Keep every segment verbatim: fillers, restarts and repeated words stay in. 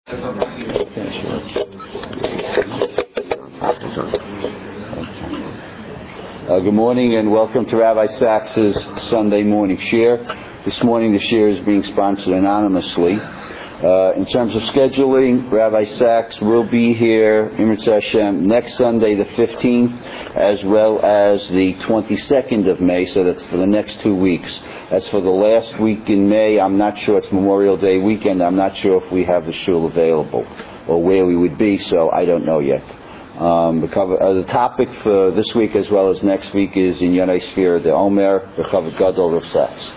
Uh, good morning and welcome to Rabbi Sachs's Sunday morning share. This morning the share is being sponsored anonymously. Uh, in terms of scheduling, Rabbi Sachs will be here in Mitzvah Hashem next Sunday the fifteenth as well as the twenty-second of May, so that's for the next two weeks. As for the last week in May, I'm not sure, it's Memorial Day weekend, I'm not sure if we have the shul available or where we would be, so I don't know yet. Um, the, cover, uh, the topic for this week as well as next week is in Yonai Sfira de Omer, the Chavod Gadol of Sachs.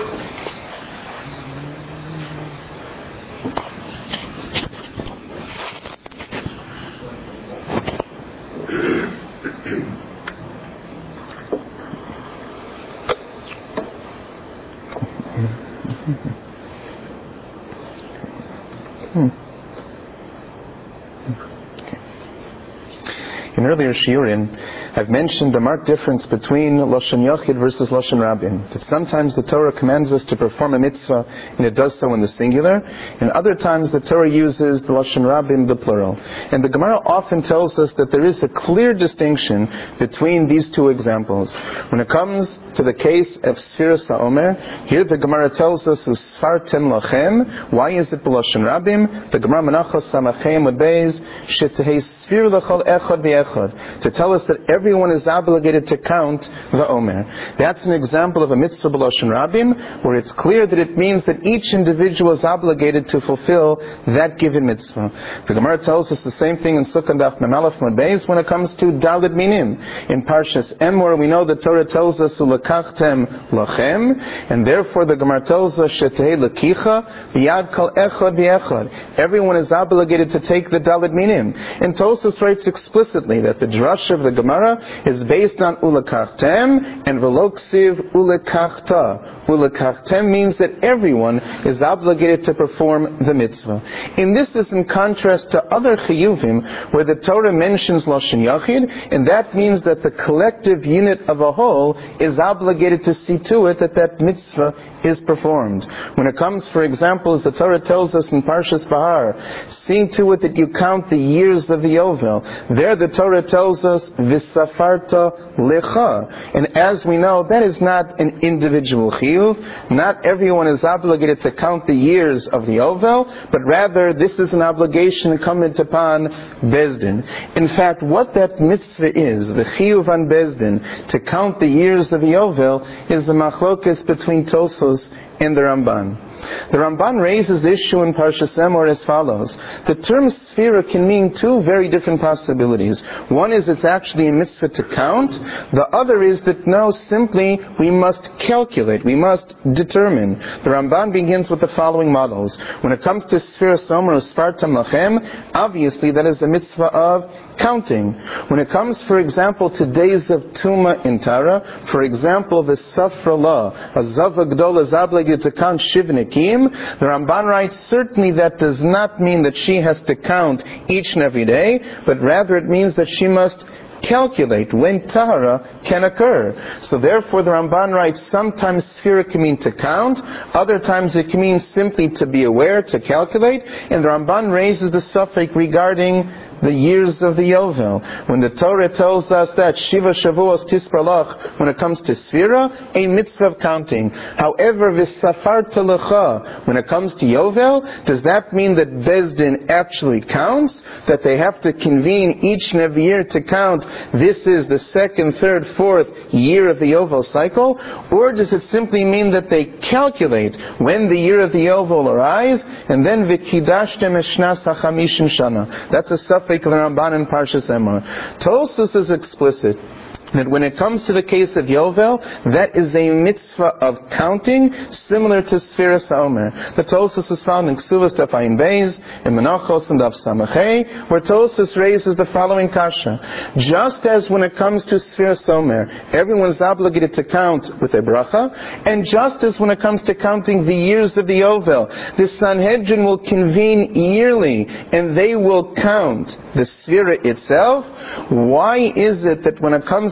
In earlier shiurim, I've mentioned the marked difference between Lashon Yachid versus Lashon Rabim. That sometimes the Torah commands us to perform a mitzvah and it does so in the singular, and other times the Torah uses the Lashon Rabim, the plural. And the Gemara often tells us that there is a clear distinction between these two examples. When it comes to the case of Sfiras HaOmer, here the Gemara tells us, Usfartem lachem. Why is it Lashon Rabim? The Gemara Menachos Samachem with Beis, Shetehei Sfir lachol echad v'echad. To tell us that everyone is obligated to count the Omer. That's an example of a mitzvah b'Lashon Rabim, where it's clear that it means that each individual is obligated to fulfill that given mitzvah. The Gemara tells us the same thing in Sukkah Daf Mem Aleph Mud Beis when it comes to Daled Minim. In Parshas Emor, we know the Torah tells us Ulekachtem lachem, and therefore the Gemara tells us Shetehei lekicha b'yad kol echad v'echad. Everyone is obligated to take the Daled Minim. And Tosfos writes explicitly that the drush of the Gemara is based on ulekachtem and veloksiv ulekachta. Ulekachtem means that everyone is obligated to perform the mitzvah. And this is in contrast to other chiyuvim where the Torah mentions Lashon Yachid, and that means that the collective unit of a whole is obligated to see to it that that mitzvah is performed. When it comes, for example, as the Torah tells us in Parshas Bahar, seeing to it that you count the years of the Yovel. There the Torah tells us, V'safarta lecha. And as we know, that is not an individual chiyuv. Not everyone is obligated to count the years of the Yovel, but rather this is an obligation incumbent upon Bezdin. In fact, what that mitzvah is, the chiyuv on Bezdin, to count the years of the Yovel, is the machlokes between Tosfos and the Ramban. The Ramban raises the issue in Parshas Emor as follows. The term Sfira can mean two very different possibilities. One is it's actually a mitzvah to count. The other is that no, simply we must calculate, we must determine. The Ramban begins with the following models. When it comes to Sfira Somer or Sfartam Lachem, obviously that is a mitzvah of counting. When it comes, for example, to days of Tuma in Tara, for example, the Safra Law, a Zava Gdol is obligated to count Shivnik. The Ramban writes, certainly that does not mean that she has to count each and every day, but rather it means that she must calculate when Tahara can occur. So therefore the Ramban writes, sometimes Sfira can mean to count, other times it can mean simply to be aware, to calculate, and the Ramban raises the suffix regarding the years of the Yovel. When the Torah tells us that Shiva Shavuos Tispralach, when it comes to Sfira, a mitzvah of counting. However, V'safarta lecha, when it comes to Yovel, does that mean that Bezdin actually counts? That they have to convene each and every year to count, this is the second, third, fourth year of the Yovel cycle? Or does it simply mean that they calculate when the year of the Yovel arrives, and then V'kidashtem eshnas hachamishim shana? That's a suffix of the Ramban in Parshas Emor. Tosfos is explicit that when it comes to the case of Yovel, that is a mitzvah of counting, similar to Sfiras HaOmer. The Tosfos is found in Ksuvas Daf Ayin Beis, in Menachos and Daf Samachay, where Tosfos raises the following kasha. Just as when it comes to Sfiras HaOmer, everyone is obligated to count with a bracha, and just as when it comes to counting the years of the Yovel, the Sanhedrin will convene yearly, and they will count the Sfira itself. Why is it that when it comes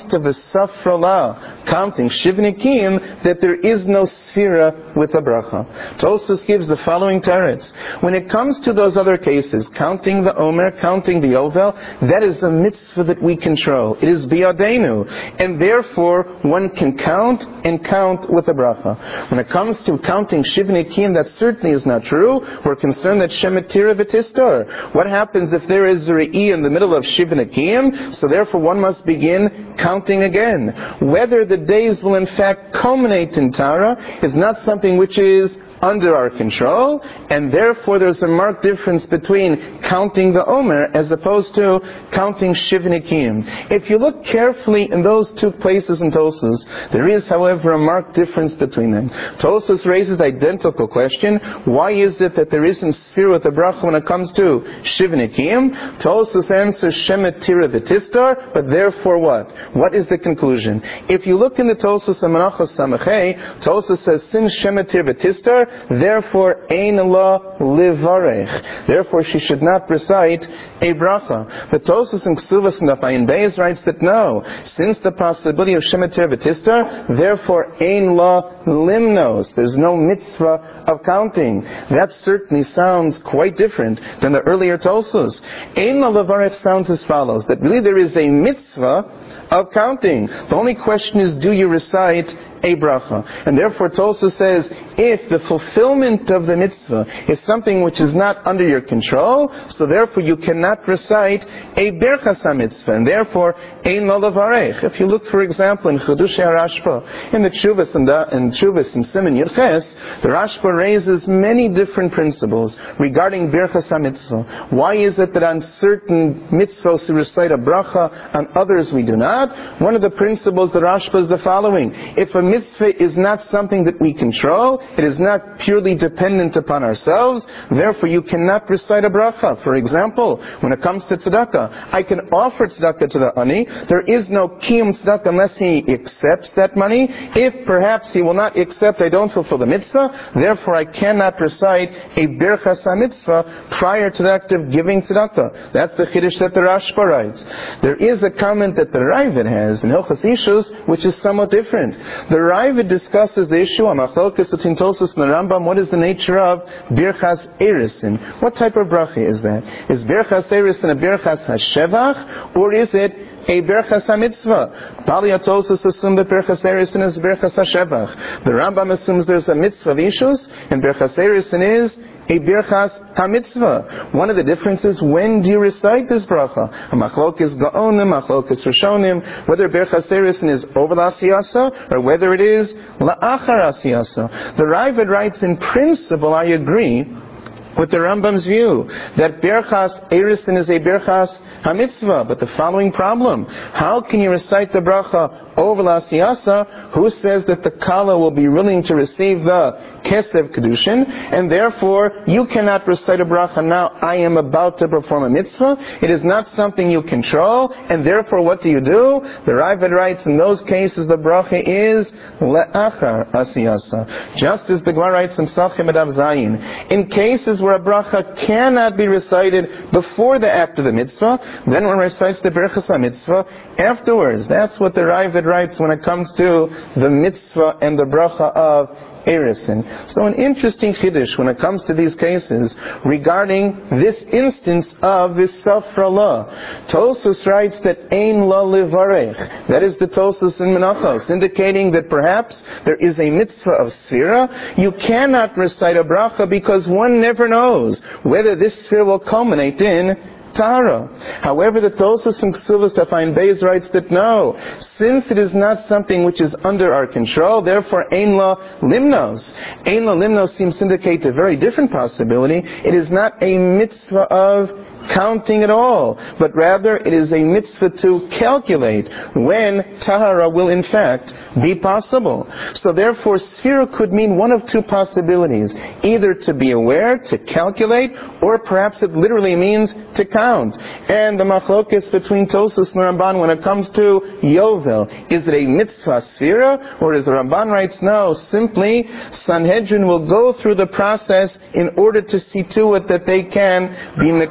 to the Safrala, counting Shivnikim, that there is no Sfira with a bracha. Tosfos gives the following teretz. When it comes to those other cases, counting the Omer, counting the Yovel, that is a mitzvah that we control. It is biyadenu. And therefore, one can count and count with a bracha. When it comes to counting Shivnikim, that certainly is not true. We're concerned that Shemitira v'tistar. What happens if there is a re'i in the middle of Shivnikim? So therefore, one must begin counting again. Whether the days will in fact culminate in Tara is not something which is under our control, and therefore there's a marked difference between counting the Omer as opposed to counting Shivnikim. If you look carefully in those two places in Tosfos, there is, however, a marked difference between them. Tosfos raises the identical question: why is it that there isn't Sfira with the bracha when it comes to Shivnikim? Tosfos answers Shemitira v'tistar, but therefore what? What is the conclusion? If you look in the Tosfos Menachos Samachei, Tosfos says, since Shemitira v'tistar, therefore, ein la livarech. Therefore, she should not recite a bracha. But Tosfos and Ksuvas and Ayin Beis writes that no, since the possibility of Shemitira v'tistar, therefore, ein la limnos. There's no mitzvah of counting. That certainly sounds quite different than the earlier Tosfos. Ein la livarech sounds as follows: that really there is a mitzvah of counting. The only question is, do you recite a bracha? And therefore Tosfos says, if the fulfillment of the mitzvah is something which is not under your control, so therefore you cannot recite a berchas mitzvah, and therefore ein lo levarech. If you look, for example, in Chedushei HaRashba, in the Tshuvas and the in Tshuvas and Siman Yudches, the Rashba raises many different principles regarding berchas mitzvah. Why is it that on certain mitzvahs we recite a bracha, on others we do not? One of the principles of the Rashba is the following: if a mitzvah is not something that we control, it is not purely dependent upon ourselves, therefore you cannot recite a bracha. For example, when it comes to tzedakah, I can offer tzedakah to the ani. There is no kiyum tzedakah unless he accepts that money. If perhaps he will not accept, I don't fulfill the mitzvah, therefore I cannot recite a berchas mitzvah prior to the act of giving tzedakah. That's the chiddush that the Rashba writes. There is a comment that the Ravid has in Hilchos Ishus, which is somewhat different. The Ravid discusses the issue of machlokas between Tosfos and the Rambam. What is the nature of birchas erisin? What type of bracha is that? Is birchas erisin a birchas hashevach, or is it a berchas hamitzvah? Bali Tosfos assume that berchas erisin is berchas hashevach. The Rambam assumes there's a mitzvah of ishus, and berchas erisin is a birchas hamitzvah. One of the differences, when do you recite this bracha? A machlokes gaonim, machlokes rishonim, whether birchas erisin is over l'asiyasa or whether it is la'achar asiyasa. The Ravid writes, in principle, I agree with the Rambam's view that berchas erisin is a berchas hamitzvah, but the following problem: how can you recite the bracha over l'asiyasa? Who says that the kala will be willing to receive the kesev kedushin, and therefore you cannot recite a bracha now? I am about to perform a mitzvah. It is not something you control, and therefore what do you do? The Ravid writes, in those cases the bracha is le'achar asiyasa. Just as the Gemara writes in Sachim Adav Zayin, in cases where a bracha cannot be recited before the act of the mitzvah, then one recites the berchas mitzvah afterwards. That's what the Ravid writes when it comes to the mitzvah and the bracha of erisin. So an interesting chiddush when it comes to these cases regarding this instance of this safrala. Tosfos writes that ein la livarech. That is the Tosfos in Menachos, indicating that perhaps there is a mitzvah of sfira. You cannot recite a bracha because one never knows whether this sfira will culminate in Tara. However, the Tosfos and Ksuvas Ayin Beis writes that no, since it is not something which is under our control, therefore ein la limnos. Ein la limnos seems to indicate a very different possibility. It is not a mitzvah of counting at all, but rather it is a mitzvah to calculate when tahara will in fact be possible. So therefore, sfira could mean one of two possibilities: either to be aware, to calculate, or perhaps it literally means to count. And the machlokes between Tosfos and Ramban when it comes to Yovel, is it a mitzvah sfira, or as the Ramban writes, no, simply Sanhedrin will go through the process in order to see to it that they can be mekadesh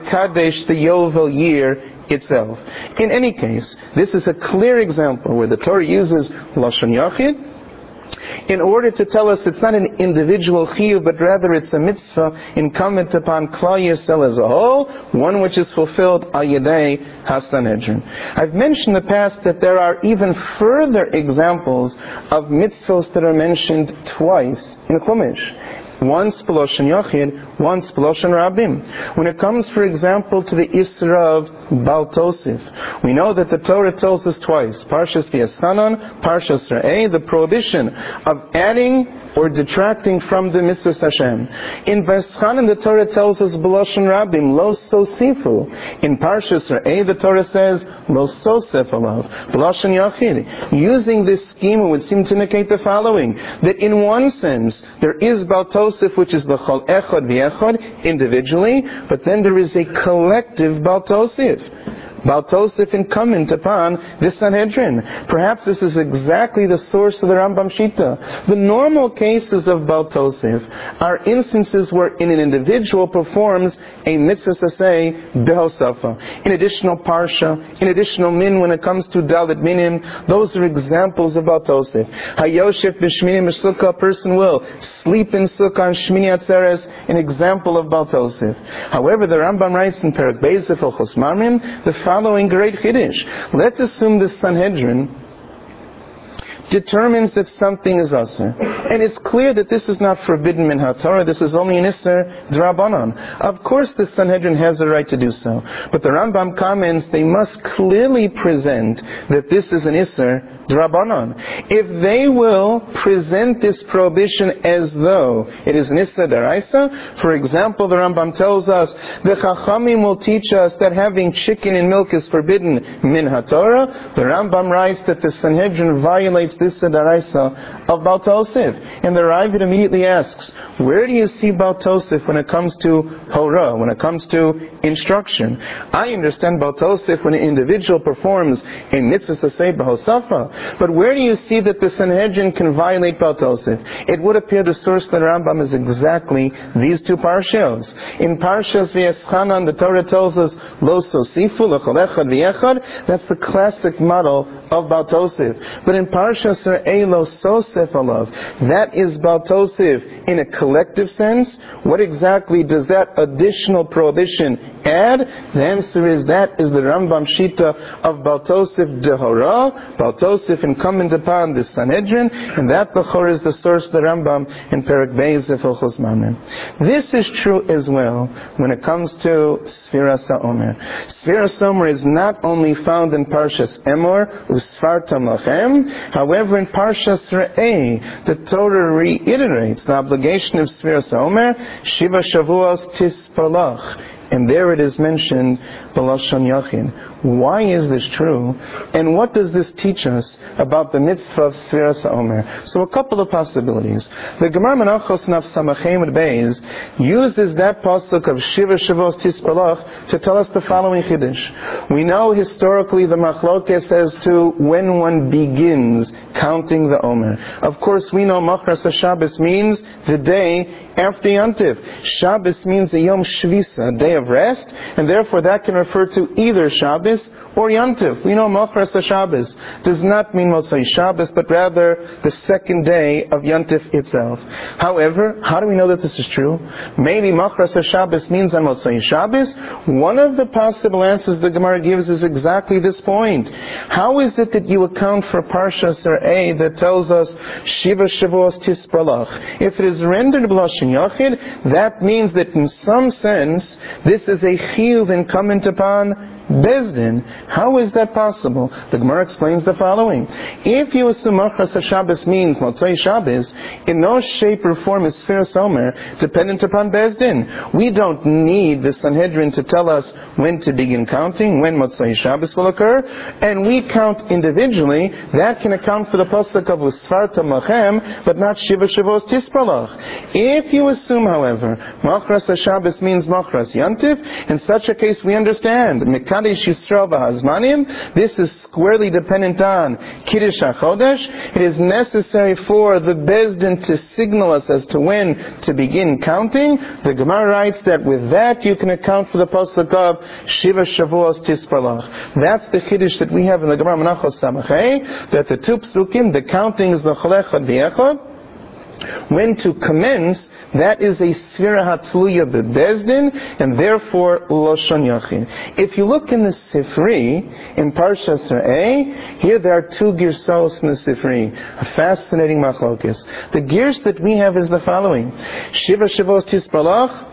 Chodesh, the Yovel year itself. In any case, this is a clear example where the Torah uses Lashon Yachid in order to tell us it's not an individual chiyuv, but rather it's a mitzvah incumbent upon Klal Yisrael as a whole, one which is fulfilled al yedei HaSanhedrin. I've mentioned in the past that there are even further examples of mitzvahs that are mentioned twice in Chumash. Once b'loshen Yachid, once b'loshen Rabim. When it comes, for example, to the Isra of Baal Tosif, we know that the Torah tells us twice, Parshas V'Yeschanan, Parshas Re'eh, the prohibition of adding or detracting from the mitzvahs Hashem. In V'Yeschanan, the Torah tells us b'loshen Rabim, lo sosifu. In Parshas Re'eh, the Torah says, lo sosef alav, b'loshen Yachid. Using this schema would seem to indicate the following, that in one sense, there is Baal Tosif, which is the Chol Echad V'Echad individually, but then there is a collective Baal Tosif. Baal Tosif incumbent upon this Sanhedrin. Perhaps this is exactly the source of the Rambam Shita. The normal cases of Baal Tosif are instances where an individual performs a mitzvah saseh behosafa, in additional parsha, in additional min when it comes to dalit minim. Those are examples of Baal Tosif. Hayoshef b'shmini b'sukkah, a person will sleep in sukkah on Shmini Atzeres, an example of Baal Tosif. However, the Rambam writes in Perek Beis of Hilchos Mamrim the following great chiddush. Let's assume the Sanhedrin determines that something is asur, and it's clear that this is not forbidden min haTorah, this is only an isser d'Rabbanan. Of course the Sanhedrin has the right to do so, but the Rambam comments they must clearly present that this is an isser d'Rabbanan. If they will present this prohibition as though it is an isser d'Oraisa, for example, the Rambam tells us the Chachamim will teach us that having chicken and milk is forbidden min haTorah. The Rambam writes that the Sanhedrin violates this d'Oraisa of Baal Tosif, and the Ravid immediately asks, where do you see Baal Tosif when it comes to Horah, when it comes to instruction? I understand Baal Tosif when an individual performs a mitzvah saseh b'hosafa, but where do you see that the Sanhedrin can violate Baal Tosif? It would appear the source of the Rambam is exactly these two parshas. In Parshas V'Yeschanan, the Torah tells us, lo sosifu l'chol echad v'yechad. That's the classic model of Baal Tosif. But in Parshas Re'eh, lo sosef alav, that is Baal Tosif in a collective sense. What exactly does that additional prohibition add? The answer is that is the Rambam Shita of Baal Tosif Dehora, Baal Tosif incumbent upon the Sanhedrin, and that Bechor is the source of the Rambam in Perek Beis of Hilchos Mamrim. This is true as well when it comes to Sfiras HaOmer. Sfiras HaOmer is not only found in Parshas Emor, Usfartam Lachem, however in Parshas Re'eh, the Torah reiterates the obligation of Sfiras HaOmer, Shiva Shavuos Tispalach. And there it is mentioned, b'lashon Yachid. Why is this true? And what does this teach us about the mitzvah of Sfiras HaOmer? So a couple of possibilities. The Gemara Menachos Naf Samachem Beis uses that pasuk of Shiva Shavuos Tispalach to tell us the following chiddush. We know historically the machlokes as to when one begins counting the Omer. Of course, we know Machras HaShabbos means the day after Yantiv. Shabbos means a Yom Shvisa, a day of rest, and therefore that can refer to either Shabbos or Yantiv. We know Machras HaShabbos does not mean Motzei Shabbos, but rather the second day of Yantiv itself. However, how do we know that this is true? Maybe Machras HaShabbos means on Motzei Shabbos. One of the possible answers the Gemara gives is exactly this point. How is it that you account for Parshas Re'eh that tells us Shiva Shavuos Tispalach? If it is rendered b'lashon Yachid, that means that in some sense this is a chiyuv incumbent upon Bezdin. How is that possible? The Gemara explains the following. If you assume Machras HaShabbos means Motzei Shabbos, in no shape or form is Sfiras HaOmer dependent upon Bezdin. We don't need the Sanhedrin to tell us when to begin counting, when Motzei Shabbos will occur, and we count individually. That can account for the pasuk of Usfartam Lachem, but not Shiva Shavuos Tispalach. If you assume, however, Machras HaShabbos means Machras Yantiv, in such a case we understand Mekadesh Yisrael v'Hazmanim. This is squarely dependent on Kiddush HaChodesh. It is necessary for the Beis Din to signal us as to when to begin counting. The Gemara writes that with that you can account for the pasuk of Shiva Shavuos Tisparlach. That's the Kiddush that we have in the Gemara Menachos Samachay, that the two psukim, the counting is the Cholechad v'Echad. When to commence, that is a Sfira Hatzluya Bebeis Din, and therefore Lashon Yachid. If you look in the Sifri, in Parshas Re'eh, here there are two Girsos in the Sifri, a fascinating machlokes. The Girs that we have is the following: Shiva Shavuos Tisparlach,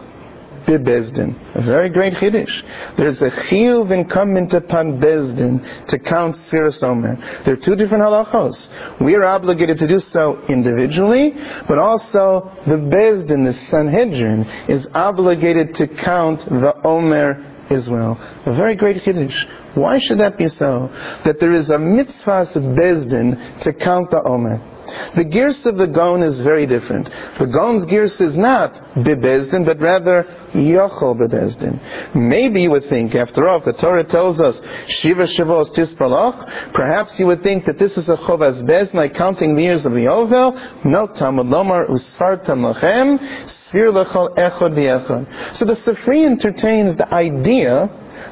Beis Din. A very great Chiddush. There's a chiyuv incumbent upon Beis Din to count Sfiras Omer. There are two different halachos. We are obligated to do so individually, but also the Beis Din, the Sanhedrin, is obligated to count the Omer as well. A very great Chiddush. Why should that be so? That there is a mitzvah of Beis Din to count the Omer. The Girs of the Gon is very different. The Gon's Girs is not Bebeis Din, but rather Yochel Bebeis Din. Maybe you would think, after all, if the Torah tells us Shiva Shavuos Tisparlach, perhaps you would think that this is a Chovas Beis Din, like counting the years of the Yovel. No, Talmud Lomar Usfartam Lachem Sfir Lechol Echad V'Echad. So the Sifri entertains the idea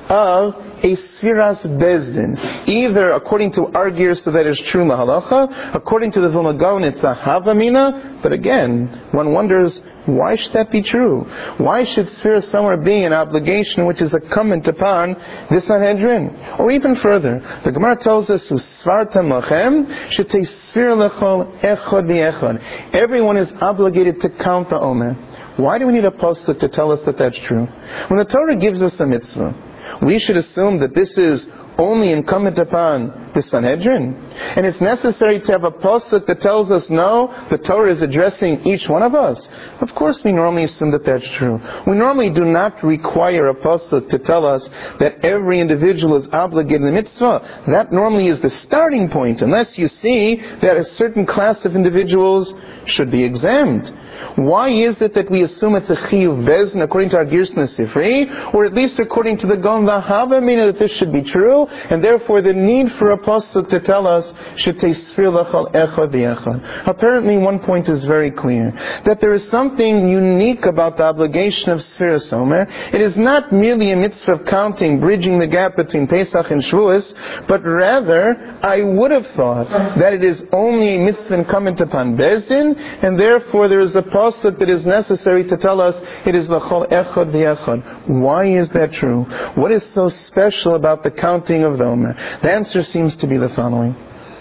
of a Sfiras Beis Din. Either according to our gears, so that is true lahalacha, according to the Vilna Gaon it's a havamina, but again, one wonders, why should that be true? Why should Sfiras Omer be an obligation which is incumbent upon the Sanhedrin? Or even further, the Gemara tells us, Usvartam lachem, shetei sfir lechol echad v'echad. Everyone is obligated to count the Omer. Why do we need a pasuk to tell us that that's true? When the Torah gives us a mitzvah, we should assume that this is only incumbent upon the Sanhedrin. And it's necessary to have a pasuk that tells us, no, the Torah is addressing each one of us. Of course we normally assume that that's true. We normally do not require a pasuk to tell us that every individual is obligated in the mitzvah. That normally is the starting point, unless you see that a certain class of individuals should be exempt. Why is it that we assume it's a chiyuv beis din according to our Girs in the Sifri, or at least according to the Gon Lahavamina that this should be true, and therefore the need for a pasuk to tell us shetei sfir lechol echad v'echad? Apparently one point is very clear, that there is something unique about the obligation of Sfiras Omer. It is not merely a mitzvah of counting, bridging the gap between Pesach and Shavuos, but rather I would have thought that it is only a mitzvah incumbent upon Beis Din, and therefore there is a pasuk that is necessary to tell us it is lechol echad v'echad. Why is that true? What is so special about the counting of the Omer? The answer seems to be the following.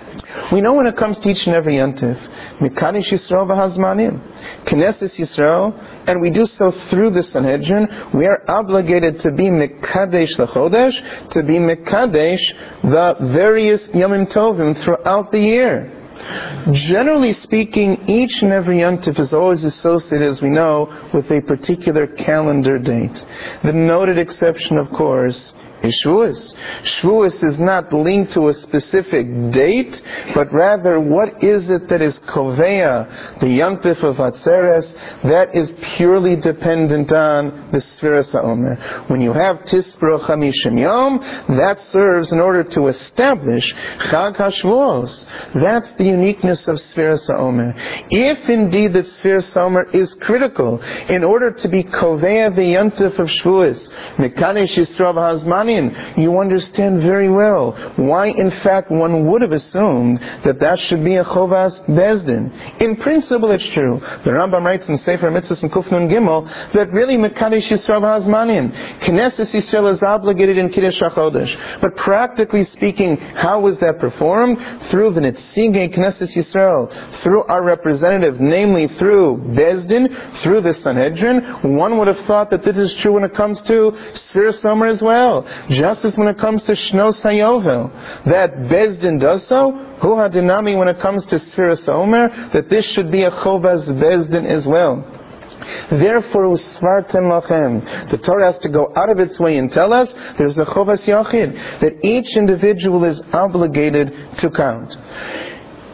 We know when it comes to each and every Yantif, Mekadesh Yisrael v'Hazmanim, Knesset Yisrael, and we do so through the Sanhedrin, we are obligated to be Mekadesh l'Chodesh, to be Mekadesh the various Yomim Tovim throughout the year. Generally speaking, each and every Yontif is always associated, as we know, with a particular calendar date. The noted exception, of course, is Shavuos. Shavuos is not linked to a specific date, but rather what is it that is Koveya, the Yontif of Atzeres, that is purely dependent on the Sfiras Omer. When you have Tisbro Chamishim Yom, that serves in order to establish Chag HaShavuos. That's the uniqueness of Sfiras Omer. If indeed the Sfiras Omer is critical in order to be Koveya the Yontif of Shavuos, Mekadesh Yisrael v'Hazmanim, you understand very well why, in fact, one would have assumed that that should be a Chovas Beis Din. In principle, it's true. The Rambam writes in Sefer Mitzvos and Kuf Nun Gimel that really Mekadesh Yisrael v'Hazmanim, Knesset Yisrael is obligated in Kiddush HaChodesh. But practically speaking, how was that performed? Through the Netzigei Knesset Yisrael, through our representative, namely through Beis Din, through the Sanhedrin. One would have thought that this is true when it comes to Sfiras Omer as well. Just as when it comes to Shnos HaYovel, that Beis Din does so, Hu HaDinami when it comes to Sfiras Omer, that this should be a Chovas Beis Din as well. Therefore, Usvartem Lachem, the Torah has to go out of its way and tell us there's a Chovas Yachid, that each individual is obligated to count.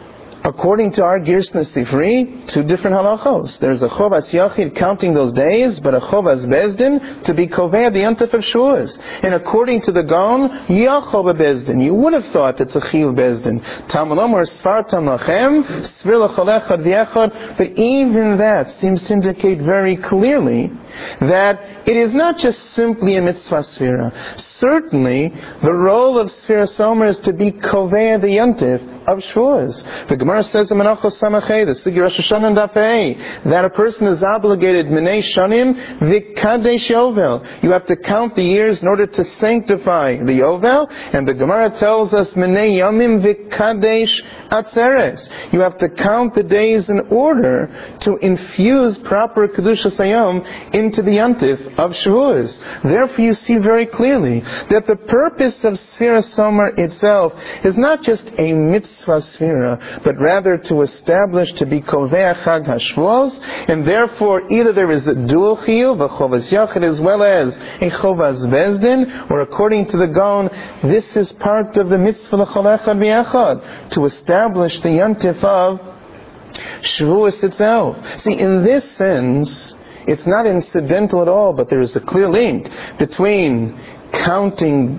According to our Girsna Sifri, two different halachos. There's a Chovas Yachid counting those days, but a Chovas Bezdin to be Kovei the Yontif of Shavuos. And according to the Gaon, Yachov Bezdin. You would have thought it's a Chiyuv Bezdin. Talmud Omer Svartam Lachem, Svir Lachol Echad V'Echad. But even that seems to indicate very clearly that it is not just simply a mitzvah sfira. Certainly, the role of Sfira Somer is to be Kovei the Yontif of Shavuos. The Gemara says in Menachos Samachay, the Sugi Rosh Hashanah and Dafei, that a person is obligated Minei Shanim V'Kadesh Yovel. You have to count the years in order to sanctify the Yovel, and the Gemara tells us Minei Yomim V'Kadesh Atzeres. You have to count the days in order to infuse proper Kedushas Hayom into the Yontif of Shavuos. Therefore, you see very clearly that the purpose of Sfira Somer itself is not just a mitzvah sfira, but rather to establish to be Kovei Chag HaShavuos, and therefore either there is a dual chiyuv, a Chovas Yachid, as well as a Chovas Bezdin, or according to the Gaon, this is part of the mitzvah L'chol Echad V'Echad, to establish the Yontif of Shavuos itself. See, in this sense, it's not incidental at all, but there is a clear link between counting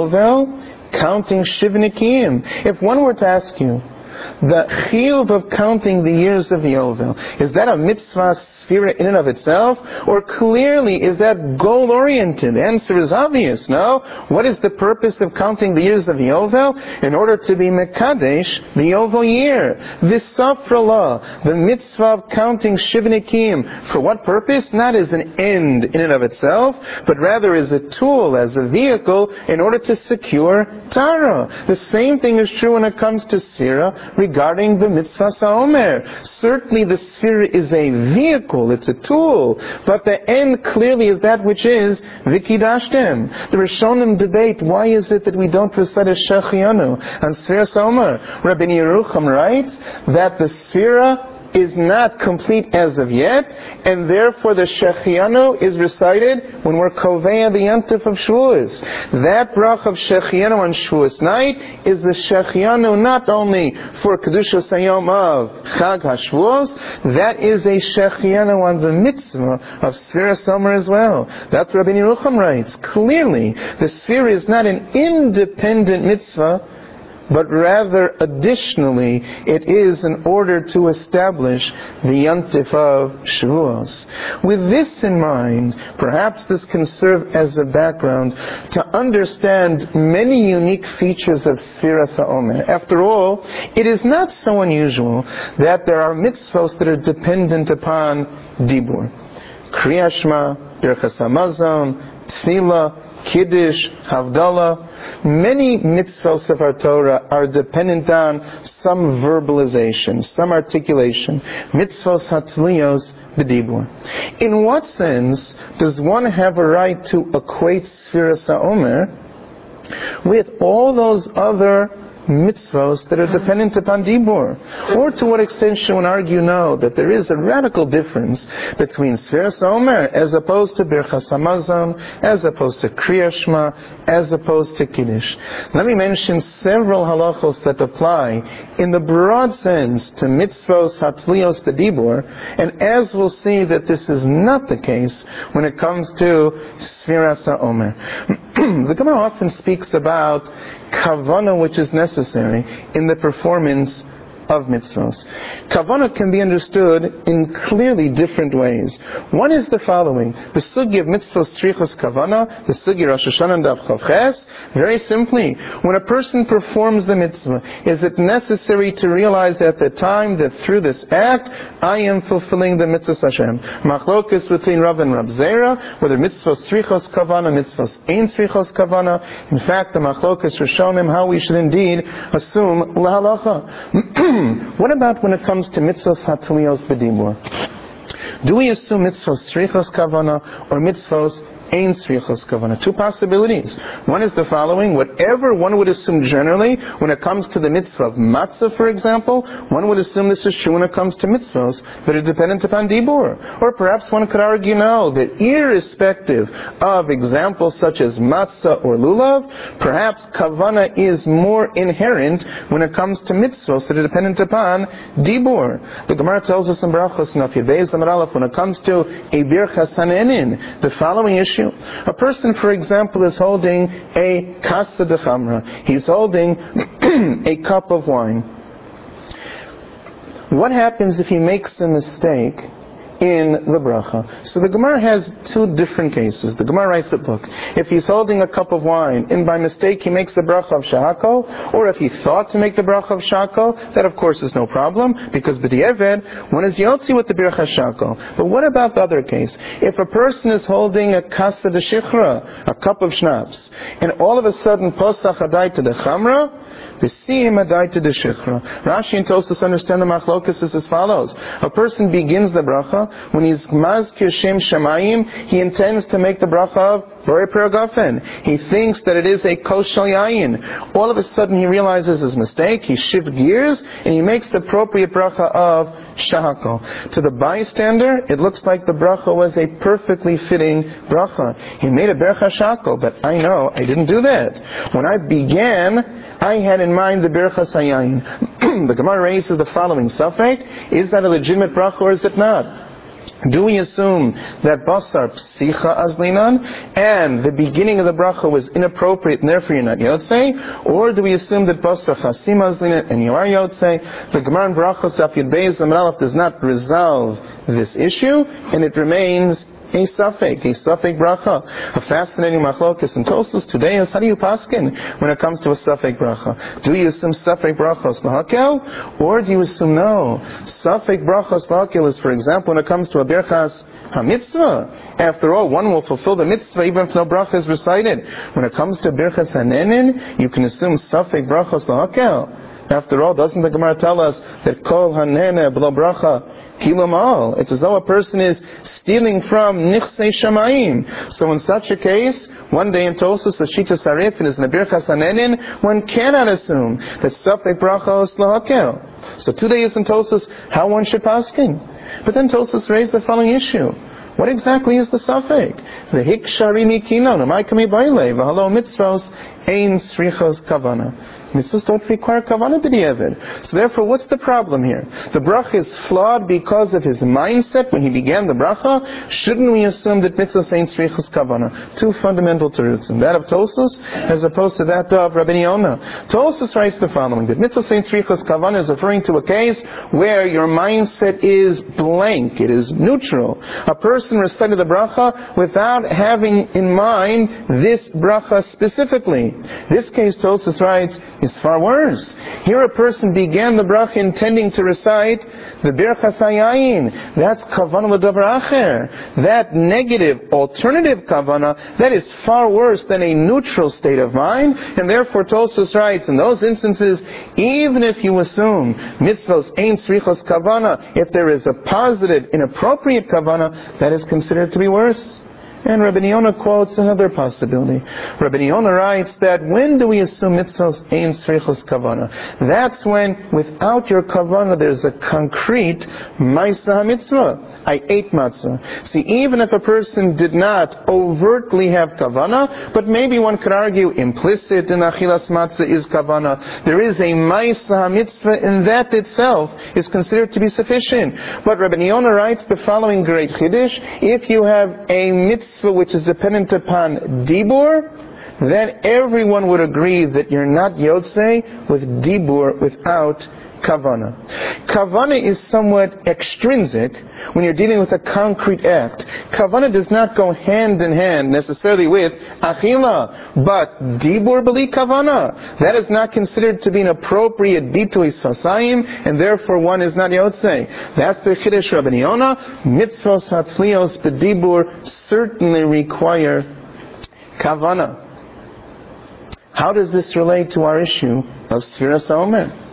Yovel, counting Shivnikim. If one were to ask you, the chiyuv of counting the years of the Yovel, is that a mitzvah sfira in and of itself, or clearly is that goal-oriented? The answer is obvious, no? What is the purpose of counting the years of the Yovel? In order to be mekadesh, the Yovel year. The Safra law, the mitzvah of counting Shivnikim. For what purpose? Not as an end in and of itself, but rather as a tool, as a vehicle, in order to secure Tara. The same thing is true when it comes to Sfira regarding the mitzvah Sa'omer. Certainly the Sfira is a vehicle, it's a tool, but the end clearly is that which is Vikidashtem. The Rishonim debate, why is it that we don't recite a Shechianu on Sfira Somer? Rabbi Yerucham writes that the Sfira is not complete as of yet, and therefore the Shechianu is recited when we're Kovei the Yontif of Shavuos. That brach of Shechianu on Shavuos night is the Shechianu not only for Kedushas Hayom of Chag HaShavuos, that is a Shechianu on the mitzvah of Sfira Somer as well. That's what Rabbi Yerucham writes. Clearly, the Sfira is not an independent mitzvah, but rather additionally it is in order to establish the Yontif of Shavuos. With this in mind, perhaps this can serve as a background to understand many unique features of Sfira Sa'omer. After all, it is not so unusual that there are mitzvos that are dependent upon Dibur. Kriyat Shema, Birchas Hamazon, Tefillah, Kiddush, Havdalah. Many mitzvahs of our Torah are dependent on some verbalization, some articulation. Mitzvahs hatzliyos b'dibur. In what sense does one have a right to equate Sfira Sa'omer with all those other mitzvahs that are dependent upon Dibur? Or to what extent should one argue no, that there is a radical difference between Sfira Somer as opposed to Birchas Hamazon, as opposed to Kriyat Shema, as opposed to Kiddush? Let me mention several halachos that apply in the broad sense to mitzvahs hatzlios b'dibur, and as we'll see that this is not the case when it comes to Sfira Sa'omer. The Gemara often speaks about kavanah which is necessary in the performance of mitzvahs. Kavanah can be understood in clearly different ways. One is the following: the sugi of mitzvahs tzrichos kavanah, the sugi Rosh Hashanah and Daf Chav Ches. Very simply, when a person performs the mitzvah, is it necessary to realize at the time that through this act I am fulfilling the mitzvah Hashem? Machlokas between Rav and Rav Zera, whether mitzvahs tzrichos kavanah, mitzvahs ein tzrichos kavanah. In fact, the machlokas Rishonim how we should indeed assume lahalacha. What about when it comes to mitzvahs hatzliyos b'dibur? Do we assume mitzvahs tzrichos kavana or mitzvahs ein tzrichos kavana. Two possibilities. One is the following: whatever one would assume generally when it comes to the mitzvah of matzah, for example, one would assume this is true when it comes to mitzvahs that are dependent upon dibur. Or perhaps one could argue no, that irrespective of examples such as matzah or lulav, perhaps kavana is more inherent when it comes to mitzvahs that are dependent upon dibur. The Gemara tells us in Brachos Nafir Beis Amar Aleph, when it comes to a birchas hanenin, the following issue: a person, for example, is holding a kasa de chamra. He's holding a cup of wine. What happens if he makes a mistake in the bracha? So the Gemara has two different cases. The Gemara writes that, look, if he's holding a cup of wine and by mistake he makes the bracha of shahako, or if he thought to make the bracha of shahako, that of course is no problem, because b'di'eved, one is yotzi with the bracha shahako. But what about the other case? If a person is holding a kasa de shichra, a cup of schnapps, and all of a sudden posach adai to the chamra, Rashi and Tosfos understand the machlokas is as follows. A person begins the bracha, when he's mazkir shem shamayim, he intends to make the bracha of Borei Peragafen. He thinks that it is a kos shel yayin. All of a sudden he realizes his mistake, he shifts gears, and he makes the appropriate bracha of shahako. To the bystander, it looks like the bracha was a perfectly fitting bracha. He made a bercha shahako, but I know I didn't do that. When I began, I had in mind the bercha sayayin. The Gemara raises the following safek: is that a legitimate bracha or is it not? Do we assume that basar psicha azlinan and the beginning of the bracha was inappropriate and therefore you're not yotzei? Or do we assume that basar chasim azlinan and you are yotzei? The Gemara in Brachos Daf Yud Beis Amar Aleph does not resolve this issue, and it remains a suffix, a suffix bracha. A fascinating machlokas in Tosfos today is how do you paskin when it comes to a suffix bracha? Do you assume suffix brachos lahakel, or do you assume no? Suffix brachos lahakel is, for example, when it comes to a berchas hamitzvah. After all, one will fulfill the mitzvah even if no bracha is recited. When it comes to berchas hanenin, you can assume suffix brachos lahakel. After all, doesn't the Gemara tell us that kol hanene b'lo bracha kilamal? It's as though a person is stealing from nichsei shamayim. So in such a case, one day in Tosfos, the Shita Sarif, and is in the birchas hanenin, one cannot assume that suffix bracha is lahakel. So two days in Tosfos, how one should paskin. But then Tosfos raised the following issue: what exactly is the suffix? The hikshari mikinon, amai kami baile, v'halo mitzvos ein srichos kavana. Mitzvahs don't require kavanah b'di'evid. So therefore, what's the problem here? The bracha is flawed because of his mindset when he began the bracha. Shouldn't we assume that mitzvahs ain't tzrichos kavanah? Two fundamental truths, and that of Tosfos as opposed to that of Rabbi Yonah. Tosfos writes the following: that mitzvahs ain't tzrichos kavanah is referring to a case where your mindset is blank, it is neutral. A person recited the bracha without having in mind this bracha specifically. This case, Tosfos writes, is far worse. Here a person began the bracha intending to recite the birchas hayayin. That's kavanah l'davar acher. That negative, alternative kavanah, that is far worse than a neutral state of mind. And therefore Tosfos writes, in those instances, even if you assume mitzvos ain't tzrichos kavanah, if there is a positive, inappropriate kavanah, that is considered to be worse. And Rabbi Yonah quotes another possibility. Rabbi Yonah writes that when do we assume mitzvos ein tzrichos kavana? That's when, without your kavana, there's a concrete ma'aseh mitzvah. I ate matzah. See, even if a person did not overtly have kavana, but maybe one could argue implicit in achilas matzah is kavana. There is a ma'aseh mitzvah, and that itself is considered to be sufficient. But Rabbi Yonah writes the following great chiddush: if you have a mitzvah which is dependent upon dibur, then everyone would agree that you're not yotzei with dibur without kavana. Kavana is somewhat extrinsic when you're dealing with a concrete act. Kavana does not go hand in hand necessarily with achila, but dibur b'li kavana, that is not considered to be an appropriate bitui sfasayim, and therefore one is not yotzei. That's the chiddush Rabbi Yonah. Mitzvos hatlios b'dibur certainly require kavana. How does this relate to our issue of Sfiras HaOmer?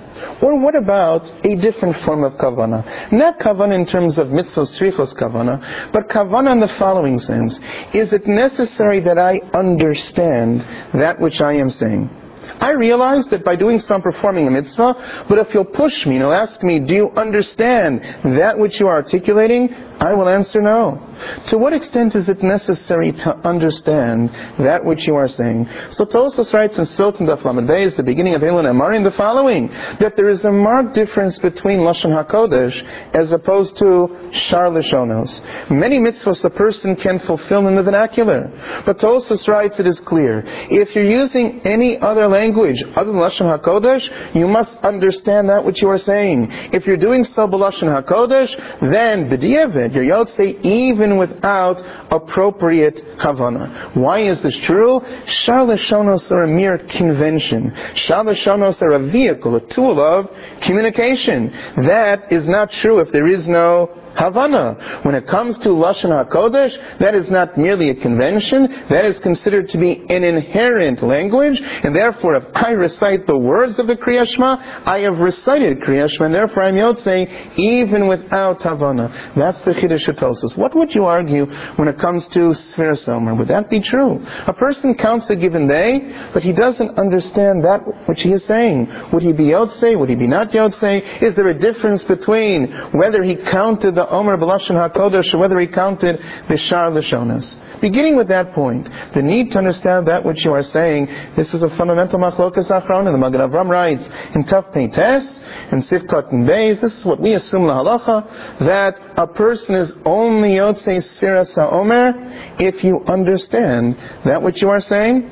Or what about a different form of kavana? Not kavana in terms of mitzvah srichos kavana, but kavana in the following sense. Is it necessary that I understand that which I am saying? I realize that by doing so I'm performing a mitzvah, but if you'll push me and you'll ask me, do you understand that which you are articulating? I will answer no. To what extent is it necessary to understand that which you are saying? So Tosfos writes in Sotan Daf Lamed Beis, the beginning of Elon Amarim, the following, that there is a marked difference between Lashon HaKodesh as opposed to Shar Lashonos. Many mitzvahs a person can fulfill in the vernacular. But Tosfos writes it is clear. If you're using any other language other than Lashon HaKodesh, you must understand that which you are saying. If you're doing so b'Lashon HaKodesh, then b'diavad, you're yotzei even without appropriate kavana. Why is this true? Shar Lashonos are a mere convention. Shar Lashonos are a vehicle, a tool of communication. That is not true if there is no Havana. When it comes to Lashon HaKodesh, that is not merely a convention, that is considered to be an inherent language, and therefore if I recite the words of the Kriya Shema, I have recited Kriya Shema, and therefore I'm yotzei even without Havana. That's the Chiddush of Tosfos. What would you argue when it comes to Sfiras Omer? Would that be true? A person counts a given day, but he doesn't understand that which he is saying. Would he be yotzei? Would he be not yotzei? Is there a difference between whether he counted the Omer b'Lashon HaKodesh or whether he counted b'Shar Lashonos? Beginning with that point, the need to understand that which you are saying, this is a fundamental machlokas achrona. The Magen Avram writes in Taf Pei Tes and Sivkot and Beis, this is what we assume lahalacha, that a person is only yotzei Sfiras HaOmer if you understand that which you are saying.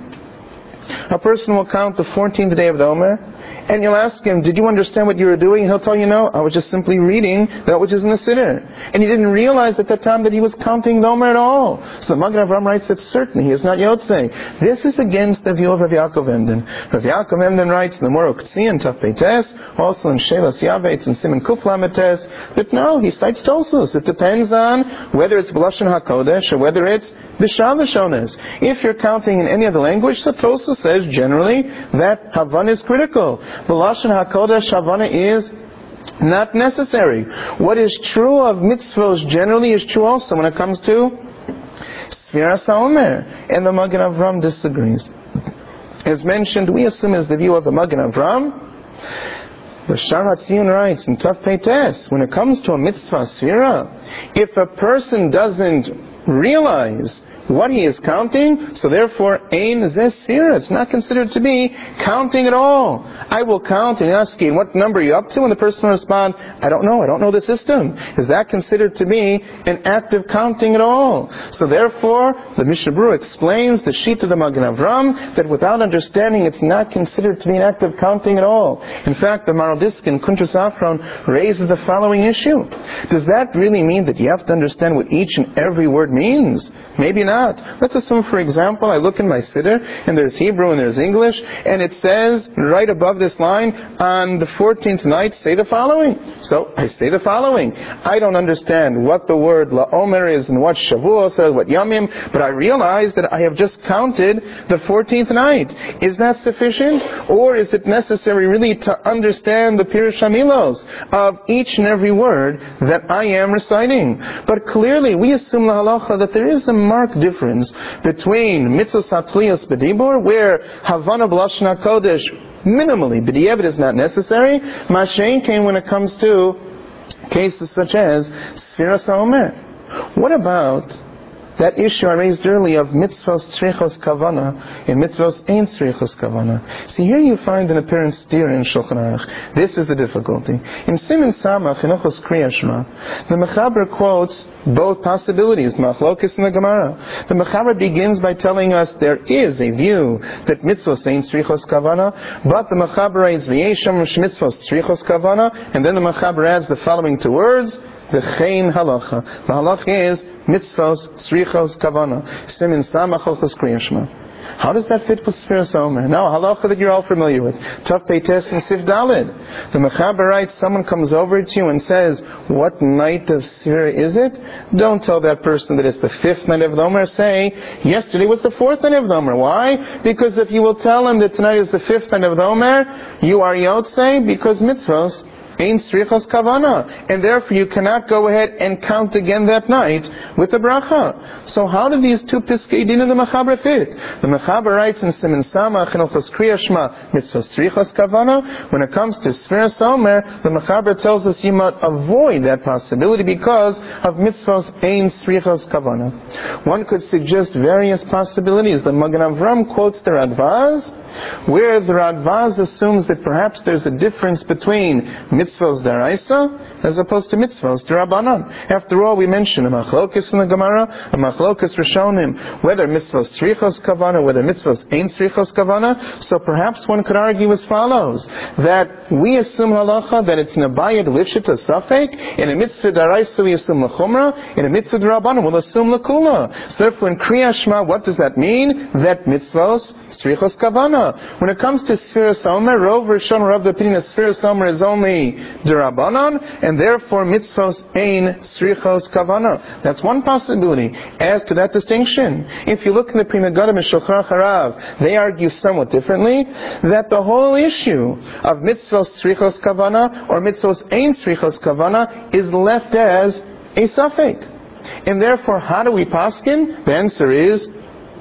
A person will count the fourteenth day of the Omer, and you'll ask him, did you understand what you were doing? And he'll tell you, no, I was just simply reading that which is in the Siddur. And he didn't realize at that time that he was counting the Omer at all. So the Magen Avram writes that certainly he is not yotzei. This is against the view of Rav Yaakov Emden. Rav Yaakov Emden writes in the Mor Uktsi and Taf Pei Tes, also in Shelas Yavetz and Siman Kuf Lamed Tes, that no, he cites Tosfos. It depends on whether it's b'Lashon HaKodesh or whether it's b'Shar Lashonos. If you're counting in any other language, so Tosfos says generally that Havana is critical. B'Lashon HaKodesh, Havana is not necessary. What is true of mitzvos generally is true also when it comes to Sfiras HaOmer. And the Magen Avram disagrees. As mentioned, we assume as the view of the Magen Avram, the Shar HaTziyun writes in Taf Pei Tes, when it comes to a mitzvah sfira, if a person doesn't realize what he is counting, so therefore ein zeh sfira, it's not considered to be counting at all. I will count and ask you, what number are you up to? And the person will respond, I don't know, I don't know the system. Is that considered to be an act of counting at all? So therefore, the Mishnah Berurah explains the sheet of the Magen Avram, that without understanding it's not considered to be an act of counting at all. In fact, the Maral Diskin, Kuntres Achron, raises the following issue. Does that really mean that you have to understand what each and every word means? Maybe not. Let's assume, for example, I look in my Siddur, and there's Hebrew and there's English, and it says right above this line, on the fourteenth night, say the following. So I say the following. I don't understand what the word la'omer is and what Shavuot says, what Yamim, but I realize that I have just counted the fourteenth night. Is that sufficient? Or is it necessary really to understand the Pirush HaMilos of each and every word that I am reciting? But clearly, we assume la halacha that there is a marked difference difference between mitzvah satliyos b'dibur, where Havana b'Lashon HaKodesh minimally b'diavad is not necessary. Mashein came when it comes to cases such as Sfiras HaOmer. What about that issue I raised earlier of mitzvahs tzrichos kavana and mitzvahs ein tzrichos kavana? See, here you find an apparent steer in Shulchan Aruch. This is the difficulty. In Siman Samach, in Ochos Kriya Shema, the Mechaber quotes both possibilities, Machlokes and the Gemara. The Mechaber begins by telling us there is a view that mitzvahs ein tzrichos kavana, but the Mechaber writes v'yesham shmitzvahs tzrichos kavana, and then the Mechaber adds the following two words, v'chein halacha. The halacha is mitzvos, srichos, kavana. Simin samach ochos kriya shema. How does that fit with Sfiras Omer? Now, halacha that you're all familiar with. Taf Peites and Sif Dalid. The Mechaber writes, someone comes over to you and says, what night of Sfira is it? Don't tell that person that it's the fifth night of the Omer. Say, yesterday was the fourth night of the Omer. Why? Because if you will tell him that tonight is the fifth night of the Omer, you are Yotzei, because mitzvos Ein Srichos Kavana, and therefore you cannot go ahead and count again that night with the bracha. So how do these two Piskei Din of the Mechaber fit? The Mechaber writes in Siman Samach in Hilchos Kriya Shema, Mitzvos Srichos Kavana. When it comes to Sfiras Omer, the Mechaber tells us you must avoid that possibility because of Mitzvos Ein Srichos Kavana. One could suggest various possibilities. The Magen Avram quotes the Radvaz, where the Radvaz assumes that perhaps there's a difference between mitzvos daraisa as opposed to mitzvos derabanan. After all, we mentioned a machlokes in the Gemara, a machlokes Rishonim, whether mitzvos tzrichos kavana, whether mitzvos ain't tzrichos kavana. So perhaps one could argue as follows, that we assume halacha that it's an abayad lifshita safek, in a mitzvah daraisa we assume lechumra, in a mitzvah derabanan we'll assume lekula. So therefore in Kriya Shema, what does that mean? That mitzvos tzrichos kavana. When it comes to Sfiras Omer, Rov Rishon are of the opinion that Sfiras Omer is only derabanan, and therefore mitzvos ein srichos kavana. That's one possibility. As to that distinction, if you look in the Pri Megadim and Shulchan Aruch Harav, they argue somewhat differently, that the whole issue of mitzvos srichos kavana or mitzvos ein srichos kavana is left as a suffix. And therefore, how do we paskin? The answer is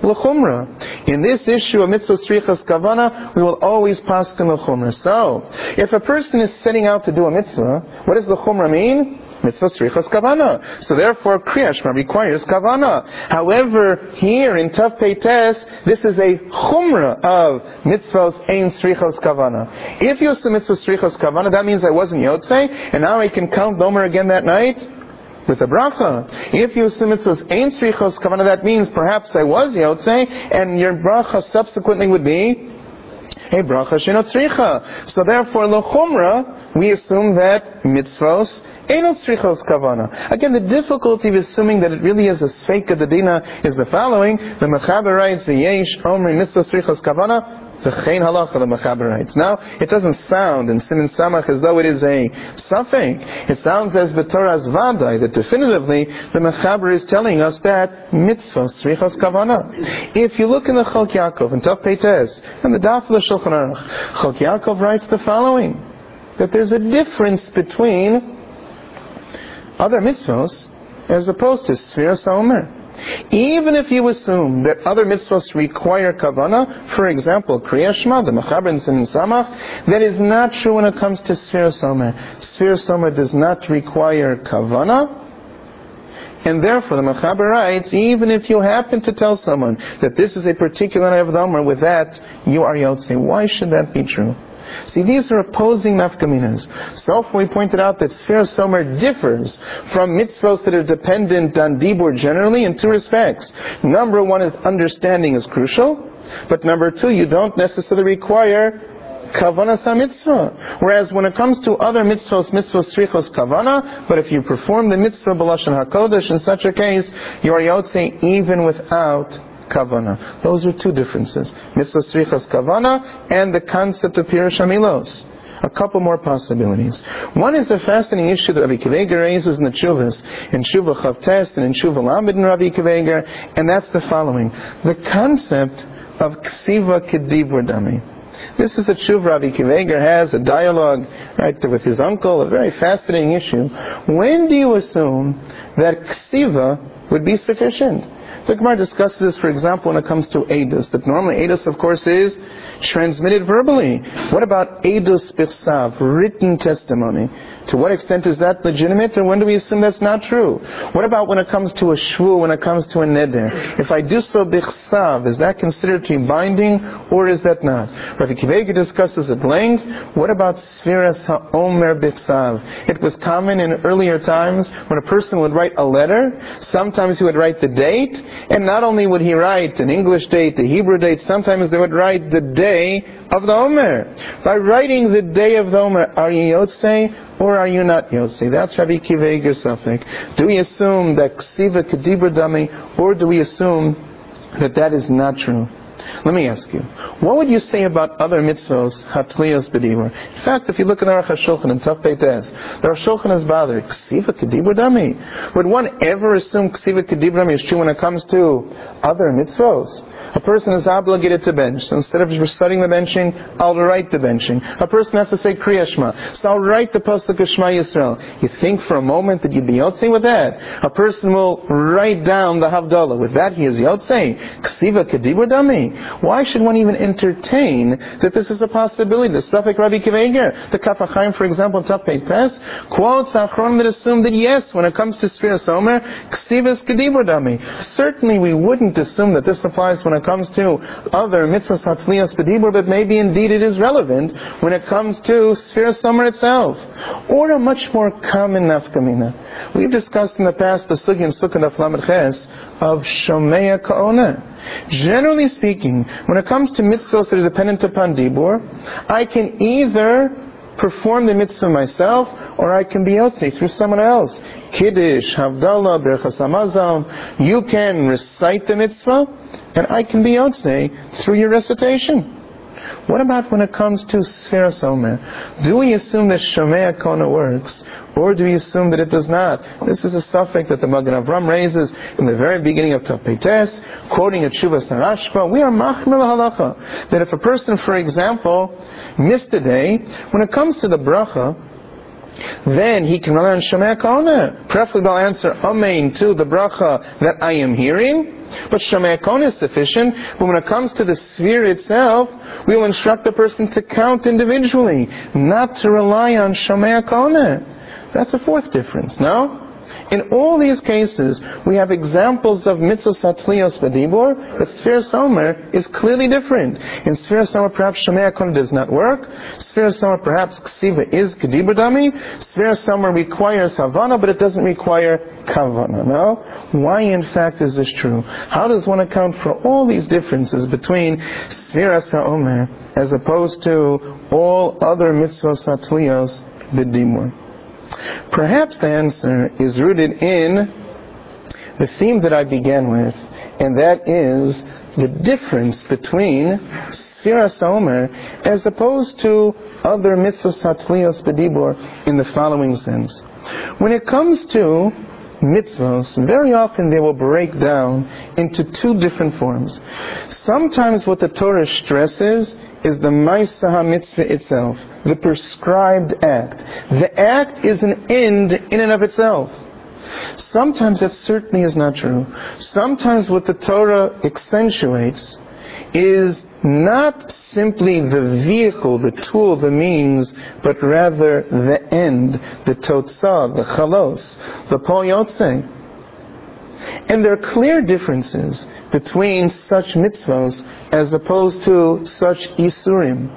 l'chumra. In this issue of mitzvah srichas kavana, we will always paskin l'chumra. So, if a person is setting out to do a mitzvah, what does l'chumra mean? Mitzvah srichas kavana. So therefore, Kriya Shema requires kavana. However, here in Taf Peites, this is a chumra of mitzvahs ein srichas kavana. If you assume mitzvah srichas kavana, that means I wasn't yotzei, and now I can count Domer again that night with a bracha. If you assume it was ein srichos kavana, that means perhaps I was yotzei, and your bracha subsequently would be a bracha shenot sricha. So therefore, l'chumra, we assume that mitzvos einot srichos kavana. Again, the difficulty of assuming that it really is a sveika dedina is the following. The Mechaber writes, v'yesh omri mitzvos srichos kavana, the Chain Halacha, the Mechaber writes. Now, it doesn't sound in Siman Samach as though it is a suffix. It sounds as the Torah's Vadai, that definitively the Mechaber is telling us that mitzvah srichos kavana. If you look in the Chalk Yaakov, in Taf Peites, and the Daf of the Shulchan Aruch, Chalk Yaakov writes the following, that there's a difference between other mitzvahs as opposed to Sfiras Omer. Even if you assume that other mitzvahs require kavana, for example, Kriya Shema, the Mechaber and Siman Samach, that is not true when it comes to Sfiras Omer. Sfiras Omer does not require kavana, and therefore the Mechaber writes, even if you happen to tell someone that this is a particular night of the Omer, with that you are yotzei. Why should that be true? See, these are opposing nafkaminas. So far we pointed out that Sfiras Omer differs from mitzvos that are dependent on dibur generally in two respects. Number one is understanding is crucial, but number two, you don't necessarily require kavana sa mitzvah. Whereas when it comes to other mitzvos, mitzvos srichos kavana, but if you perform the mitzvah b'lashon hakodesh, in such a case, you are yotzei even without kavana. Those are two differences. Mitzvah srichas kavana and the concept of pirush hamilos. A couple more possibilities. One is a fascinating issue that Rabbi Akiva Eiger raises in the Tshuvas, in Tshuva Chavtes and in Tshuva Lamed in Rabbi Akiva Eiger, and that's the following. The concept of ksiva kedibur dami. This is a tshuva Rabbi Akiva Eiger has, a dialogue right with his uncle, a very fascinating issue. When do you assume that ksiva would be sufficient? The Gemara discusses this, for example, when it comes to Eidos, that normally Eidos, of course, is transmitted verbally. What about Eidos Bichsav, written testimony? To what extent is that legitimate, and when do we assume that's not true? What about when it comes to a shvu, when it comes to a neder? If I do so Bichsav, is that considered to be binding, or is that not? Rabbi Akiva Eiger discusses at length, what about Sfiras HaOmer Bichsav? It was common in earlier times, when a person would write a letter, sometimes he would write the date, and not only would he write an English date, the Hebrew date, sometimes they would write the day of the Omer. By writing the day of the Omer, are you yotzei or are you not yotzei? That's Rabbi Akiva Eiger's suffix. Do we assume that ksiva kedibur dami, or do we assume that that is not true? Let me ask you, what would you say about other mitzvos, hatliyos b'dibur? In fact, if you look in the Aruch HaShulchan and Taf Beit Es, the Aruch HaShulchan is bothered. Ksiva kedibur dami. Would one ever assume ksiva kedibur dami is true when it comes to other mitzvos? A person is obligated to bench. So instead of reciting the benching, I'll write the benching. A person has to say Kriya Shema. So I'll write the pasuk of Shema Yisrael. You think for a moment that you'd be yotzei with that? A person will write down the Havdalah. With that he is yotzei. Ksiva kedibur dami. Why should one even entertain that this is a possibility? The Safek Rabbi Akiva Eiger, the Kaf HaChaim, for example, Taf Beit Pes, quotes Achronim that assume that yes, when it comes to Sfiras Omer, Ksivas kedibur dami. Certainly we wouldn't assume that this applies when it comes to other mitzvahs hatzliyos b'dibur, but maybe indeed it is relevant when it comes to Sfiras Omer itself. Or a much more common nafkamina. We've discussed in the past the Sugi and Sukkah of Lamed Ches of Shomea Ka'ona. Generally speaking, when it comes to mitzvahs that are dependent upon dibur, I can either perform the mitzvah myself, or I can be yotzei through someone else. Kiddush, Havdalah, Berachas Hamazon. You can recite the mitzvah, and I can be yotzei through your recitation. What about when it comes to Sfiras Omer? Do we assume that Shomea Kona works, or do we assume that it does not? This is a suffix that the Magen Avram raises in the very beginning of Taf Beit Es, quoting a Tshuvas Rashba. We are machmil halacha that if a person, for example, missed a day, when it comes to the bracha, then he can rely on Shomea Kona. Preferably I'll answer Amen to the bracha that I am hearing. But Shomea Kona is sufficient. But when it comes to the sphere itself, we will instruct the person to count individually, not to rely on Shomea Kona. That's a fourth difference, no? In all these cases, we have examples of mitzvahs hatliyos b'dibur, but Sfiras Omer is clearly different. In Sfiras Omer, perhaps Shomea Kona does not work. Sfiras Omer, perhaps Ksiva is kedibur dami. Sfiras Omer requires Havana, but it doesn't require Kavana. No? Why, in fact, is this true? How does one account for all these differences between Sfiras Omer as opposed to all other mitzvahs hatliyos b'dibur? Perhaps the answer is rooted in the theme that I began with, and that is the difference between Sfiras Omer as opposed to other mitzvahs hatliyos b'dibur in the following sense. When it comes to mitzvahs, very often they will break down into two different forms. Sometimes what the Torah stresses is the Ma'aseh HaMitzvah itself, the prescribed act. The act is an end in and of itself. Sometimes that certainly is not true. Sometimes what the Torah accentuates is not simply the vehicle, the tool, the means, but rather the end, the totzah, the chalos, the pol yotzei. And there are clear differences between such mitzvahs as opposed to such isurim.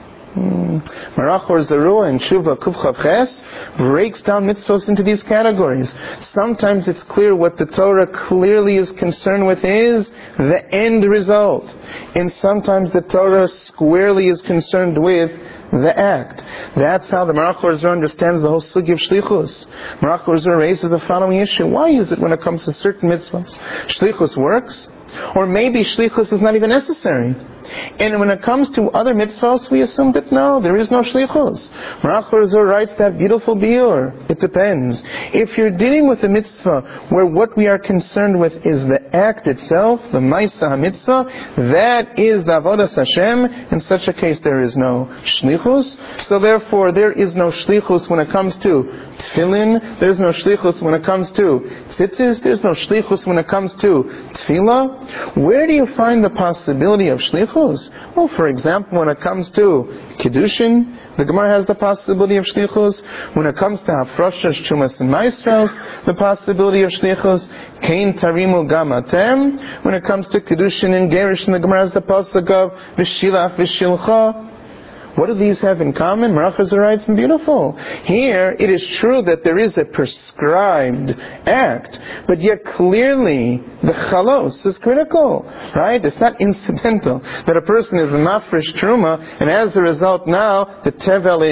Marach or Zarua and Shuva Kuf Ches breaks down mitzvahs into these categories. Sometimes it's clear what the Torah clearly is concerned with is the end result. And sometimes the Torah squarely is concerned with the act. That's how the Marach or Zarua understands the whole sugi of shlichus. Marach or Zarua raises the following issue. Why is it when it comes to certain mitzvahs, shlichus works? Or maybe shlichus is not even necessary. And when it comes to other mitzvahs, we assume that no, there is no shlichus. Marach or Zarua writes that beautiful biur. It depends. If you're dealing with a mitzvah where what we are concerned with is the act itself, the Ma'aseh HaMitzvah, that is the Avodas Hashem, in such a case there is no shlichus. So therefore there is no shlichus when it comes to tefillin, there's no shlichus when it comes to tzitzis, there's no shlichus when it comes to tefillah. Where do you find the possibility of shlichus? Well, for example, when it comes to Kiddushin, the Gemara has the possibility of shlichus. When it comes to Hafroshas, Chumas, and Maestros, the possibility of shlichus. Kain Tarimu Gamatem. When it comes to Kiddushin and Gerish, the Gemara has the pasuk of V'shilach V'shilcha. What do these have in common? Marach or Zarua writes, beautiful. Here, it is true that there is a prescribed act, but yet clearly the chalos is critical, right? It's not incidental that a person is a mafresh truma, and as a result now, the tevel is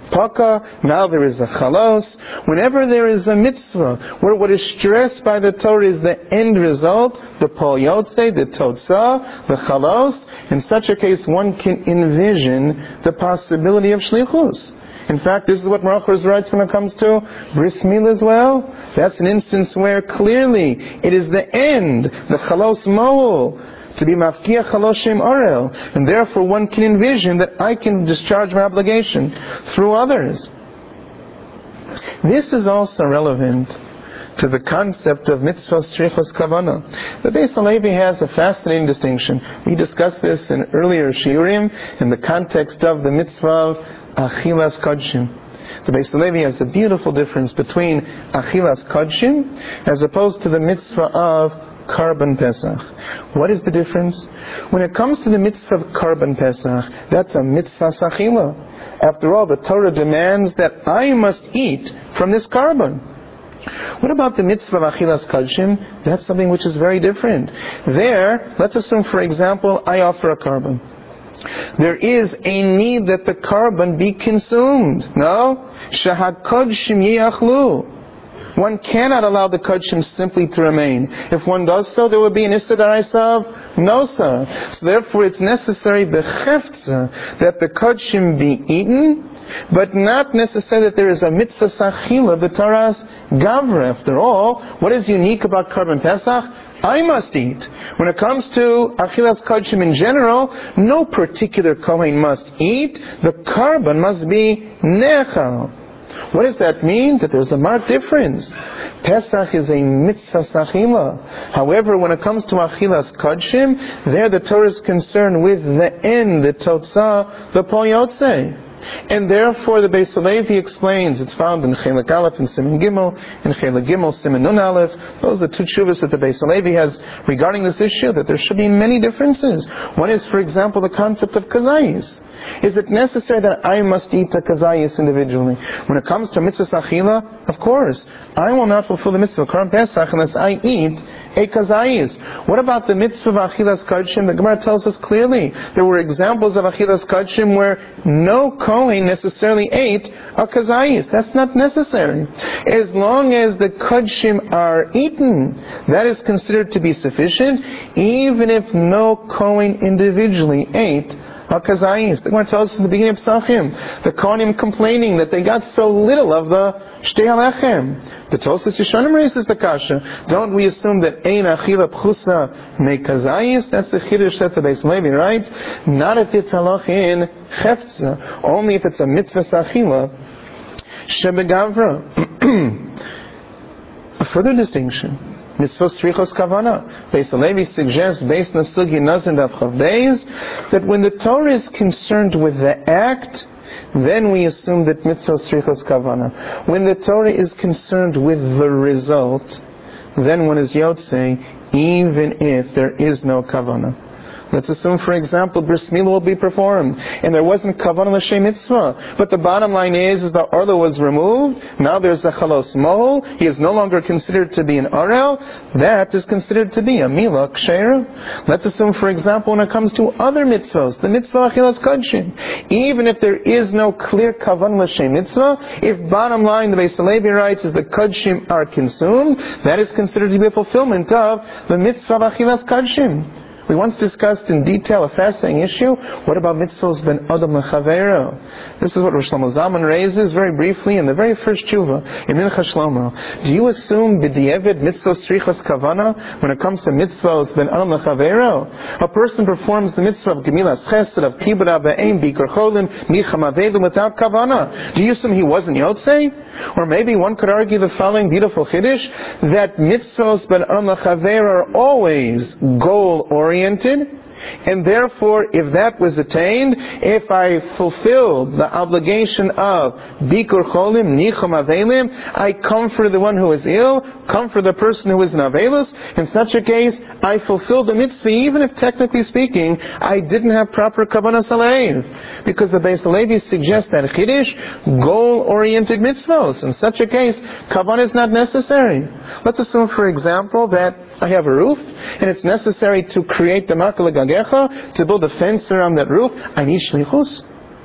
paka, now there is a chalos. Whenever there is a mitzvah, where what is stressed by the Torah is the end result, the pol yotze, the totza, the chalos, in such a case one can envision the possibility of shlichus. In fact, this is what Merachos writes when it comes to bris milah as well. That's an instance where clearly it is the end, the chalos moel, to be mafkiach chaloshim orel, and therefore one can envision that I can discharge my obligation through others. This is also relevant to the concept of mitzvah strichos kavana. The Beis Halevi has a fascinating distinction. We discussed this in earlier shiurim in the context of the mitzvah of achilas kodshim. The Beis Halevi has a beautiful difference between achilas kodshim as opposed to the mitzvah of Karban Pesach. What is the difference? When it comes to the mitzvah of Karban Pesach, that's a mitzvah sachila. After all, the Torah demands that I must eat from this Karban. What about the mitzvah of achilas kodshim? That's something which is very different. There, let's assume, for example, I offer a Karban. There is a need that the Karban be consumed. No? Shahad kodshim yachlu. One cannot allow the kodshim simply to remain. If one does so, there would be an issa d'oraisa of nosa. So therefore it's necessary b'cheftza that the kodshim be eaten, but not necessarily that there is a mitzvah sachila b'taras gavra. After all, what is unique about Karban Pesach? I must eat. When it comes to achilas kodshim in general, no particular kohen must eat. The Karban must be nechal. What does that mean? That there's a marked difference. Pesach is a mitzvah sachila. However, when it comes to achilas kodshim, there the Torah is concerned with the end, the totza, the pol yotze. And therefore the Beis Halevi explains, it's found in Chelik Aleph and Siman Gimel, in Chelik Gimel, Siman Nun Aleph. Those are the two tshuvas that the Beis Halevi has regarding this issue, that there should be many differences. One is, for example, the concept of kazayis. Is it necessary that I must eat a kazayis individually? When it comes to mitzvah sachila, of course, I will not fulfill the mitzvah of Karban Pesach unless I eat a kazayis. What about the mitzvah of achilas kodshim? The Gemara tells us clearly there were examples of achilas kodshim where no kohen necessarily ate a kazayis. That's not necessary. As long as the kodshim are eaten, that is considered to be sufficient, even if no kohen individually ate a kazayis. The Gemara tells us in the beginning of Psachim, the Kohanim complaining that they got so little of the shtei halechem. The Tosas Yeshanim raises the kasha. Don't we assume that ein achila pchusa me kazayis? That's the chiddush that the Beis Halevi writes. Not if it's halach in cheftza, only if it's a mitzvah sachila shebegavra. A further distinction. Mitzvah strichos kavana. Beis Halevi suggests, based on the Sugi Nazir Daf Chav Beis, that when the Torah is concerned with the act, then we assume that mitzvah strichos kavana. When the Torah is concerned with the result, then one is yotze, even if there is no kavana. Let's assume, for example, bris milah will be performed, and there wasn't kavanah l'shem mitzvah. But the bottom line is, is the orla was removed. Now there's a chalos mohol. He is no longer considered to be an orel. That is considered to be a milah kshera. Let's assume, for example, when it comes to other mitzvahs, the mitzvah achilas kodshim, even if there is no clear kavanah l'shem mitzvah, if bottom line the Beis Halevi writes is the kodshim are consumed, that is considered to be a fulfillment of the mitzvah of achilas kodshim. We once discussed in detail a fascinating issue. What about mitzvahs ben adam lechavero? This is what Rosh Shlomo Zalman raises very briefly in the very first tshuva in Mincha Shlomo. Do you assume b'di'evid mitzvahs strichas kavana when it comes to mitzvahs ben adam lechavero? A person performs the mitzvah of gemilas chesed, of kibra be'ein bikur cholim nicham avedim without kavana. Do you assume he wasn't yotzei? Or maybe one could argue the following beautiful chiddush, that mitzvahs ben adam lechavero are always goal oriented. And therefore, if that was attained, if I fulfilled the obligation of Bikur Cholim, Nicham Avelim, I comfort the one who is ill, comfort the person who is in Avelus. In such a case, I fulfilled the mitzvah, even if technically speaking, I didn't have proper Kavanah Saleiv. Because the Beis Halevi suggests that Chiddush, goal-oriented mitzvahs. In such a case, Kavanah is not necessary. Let's assume, for example, that I have a roof, and it's necessary to create the makal gagecha, to build a fence around that roof. I need shlichus.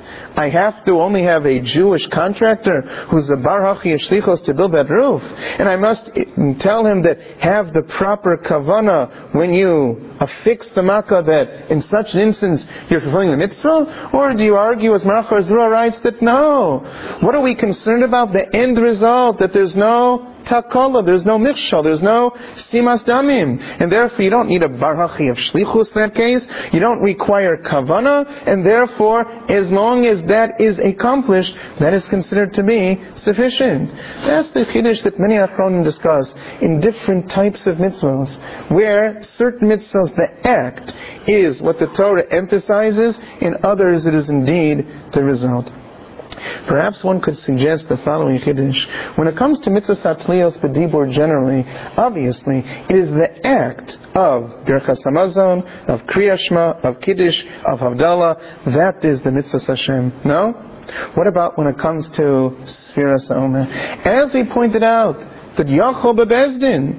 I have to only have a Jewish contractor who's a bar hachi shlichos to build that roof, and I must tell him that have the proper kavana when you affix the makkah, that in such an instance you're fulfilling the mitzvah? Or do you argue, as Marachar Zura writes, that no, what are we concerned about? The end result, that there's no takala, there's no mikshal, there's no simas damim, and therefore you don't need a bar hachi of shlichus in that case. You don't require kavana, and therefore, as long as that is accomplished, that is considered to be sufficient. That's the chiddush that many achronim discuss in different types of mitzvahs, where certain mitzvahs, the act is what the Torah emphasizes, in others it is indeed the result. Perhaps one could suggest the following chiddush. When it comes to mitzvah satliyos b'dibur generally, obviously, it is the act of Birchas Hamazon, of Kriya Shema, of Kiddush, of Havdalah, that is the mitzvah Hashem. No? What about when it comes to Sfiras HaOmer? As we pointed out, that Yachol Bebezdin,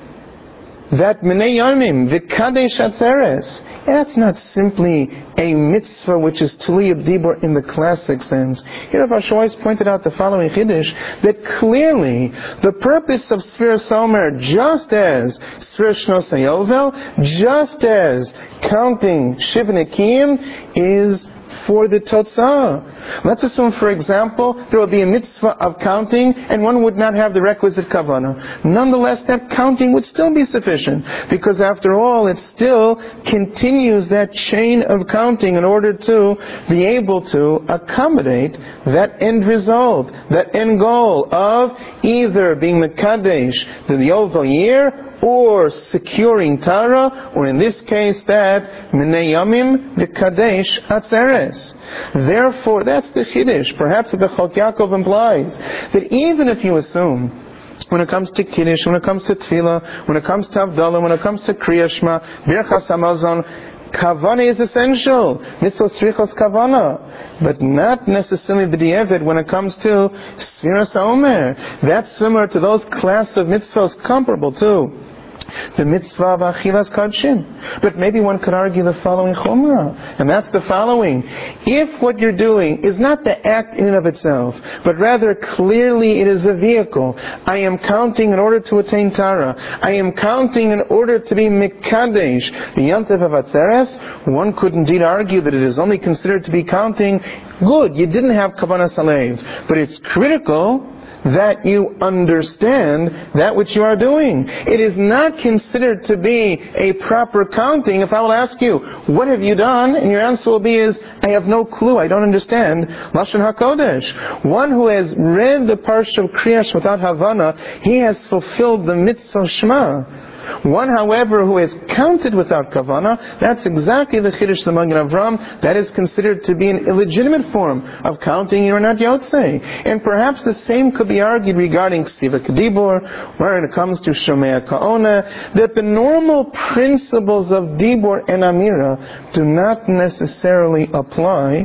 that Minei Yomim, V'kadesh Atzeres, that's not simply a mitzvah which is Tuliyah Dibur in the classic sense. Here Rav Shoyes pointed out the following chiddush, that clearly the purpose of Sfiras HaOmer, just as Sfiras Shnos HaYovel, just as counting Shiv Nekiim, is for the Totzah. Let's assume, for example, there will be a mitzvah of counting and one would not have the requisite kavanah. Nonetheless, that counting would still be sufficient, because after all, it still continues that chain of counting in order to be able to accommodate that end result, that end goal of either being Mekadesh, the Yovel year, or securing Tara, or in this case that Minei Yomim V'Kadesh Atzeres. Therefore, that's the Chiddush. Perhaps the Chok Yaakov implies that even if you assume, when it comes to Kiddush, when it comes to Tefillah, when it comes to Havdalah, when it comes to Kriya Shema, Birchas Hamazon, Kavana is essential. Mitzvah tzrichos kavana. But not necessarily b'di'evid when it comes to Sfiras HaOmer. That's similar to those class of mitzvahs comparable to the mitzvah of Achilas Kadshim. But maybe one could argue the following chumrah, and that's the following. If what you're doing is not the act in and of itself, but rather clearly it is a vehicle. I am counting in order to attain Tara. I am counting in order to be Mekadesh, the Yantav of Atzeres. One could indeed argue that it is only considered to be counting. Good, you didn't have Kavanah Salev, but it's critical that you understand that which you are doing. It is not considered to be a proper counting if I will ask you, what have you done? And your answer will be is, I have no clue, I don't understand Lashon HaKodesh. One who has read the Parsha of Kriyash without Havana, he has fulfilled the mitzvah Shema. One, however, who is counted without kavana, that's exactly the chiddush the Magen Avram. That is considered to be an illegitimate form of counting. You are not yotzei. And perhaps the same could be argued regarding ksiva kedibur, where it comes to shomea kaona, that the normal principles of dibur and amira do not necessarily apply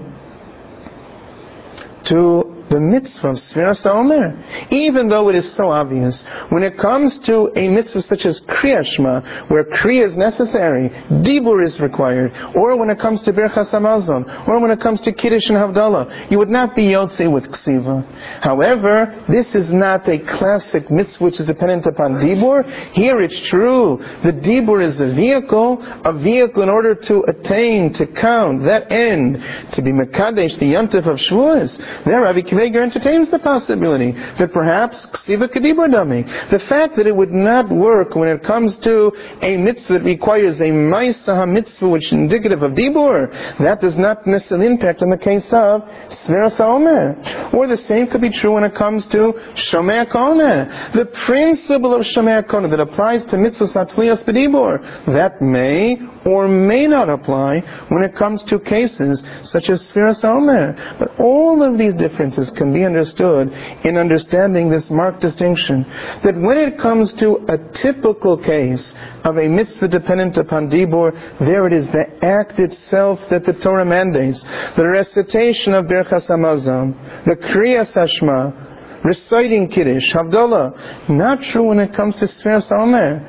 to the mitzvah of Sfiras HaOmer. Even though it is so obvious, when it comes to a mitzvah such as Kriya Shema, where Kriya is necessary, Dibur is required, or when it comes to Birchas Hamazon, or when it comes to Kiddush and Havdalah, you would not be Yotzei with Ksiva. However, this is not a classic mitzvah which is dependent upon Dibur. Here it's true. The Dibur is a vehicle, a vehicle in order to attain, to count, that end, to be Mekadesh, the Yantif of Shavuos. There, Rabbi Kiveger entertains the possibility that perhaps Ksiva Kedibur Dami, the fact that it would not work when it comes to a mitzvah that requires a Maisa mitzvah which is indicative of Dibur, that does not necessarily impact on the case of Sfiras HaOmer. Or the same could be true when it comes to Shomea Kona. The principle of Shomea Kona that applies to mitzvah Satzlias B'Dibur, that may or may not apply when it comes to cases such as Sfiras HaOmer. But all of these differences can be understood in understanding this marked distinction, that when it comes to a typical case of a mitzvah dependent upon Dibur, there it is the act itself that the Torah mandates, the recitation of Birchas Hamazon, the Kriyas Hashma, reciting Kiddush, Havdalah. Not true when it comes to Sfiras HaOmer.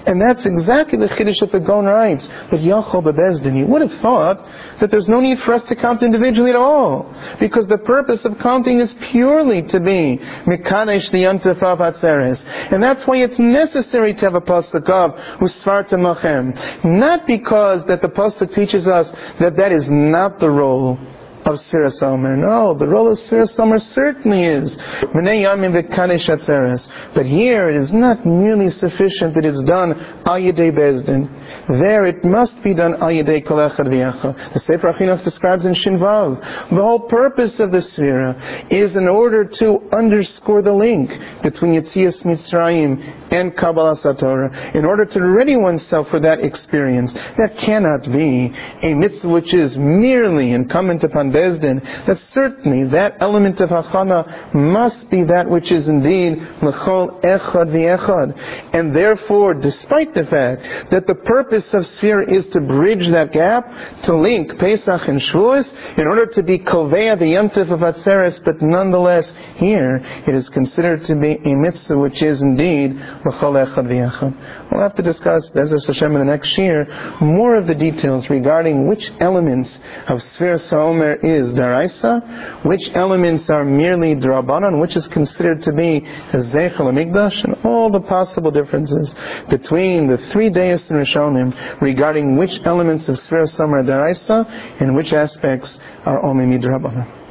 And that's exactly the Chiddush that the Gaon writes, that Yachol Bebezdin. You would have thought that there's no need for us to count individually at all, because the purpose of counting is purely to be Mekadesh the Yontif of Atzeres. And that's why it's necessary to have a pasuk of Usfartem Lachem. Not because that the pasuk teaches us that that is not the role of Sfiras Omer. No, the role of Sfiras Omer certainly is B'nai Yamin v'Kadesh Atzeres. But here it is not merely sufficient that it's done Al Yedei Bezdin. There it must be done Al Yedei Kol Echad V'Yachad. The Sefer HaChinuch describes in Shin Vav, the whole purpose of the Sfira is in order to underscore the link between Yetzias Mitzrayim and Kabbalas HaTorah, in order to ready oneself for that experience. That cannot be a mitzvah which is merely incumbent upon Bezdin. That certainly that element of Hachana must be that which is indeed L'chol Echad V'Echad. And therefore, despite the fact that the purpose of Sfira is to bridge that gap, to link Pesach and Shavuos, in order to be Kovea the Yontif of Atzeres, but nonetheless, here it is considered to be a mitzvah which is indeed L'chol Echad V'Echad. We'll have to discuss, Be'ezus Hashem, in the next year, more of the details regarding which elements of Sfiras HaOmer is Daraisa, which elements are merely D'Rabbanan, which is considered to be Zeichel HaMikdash, and all the possible differences between the three Deis and Rishonim regarding which elements of Sfiras HaOmer are Daraisa and which aspects are only Midrabbanan.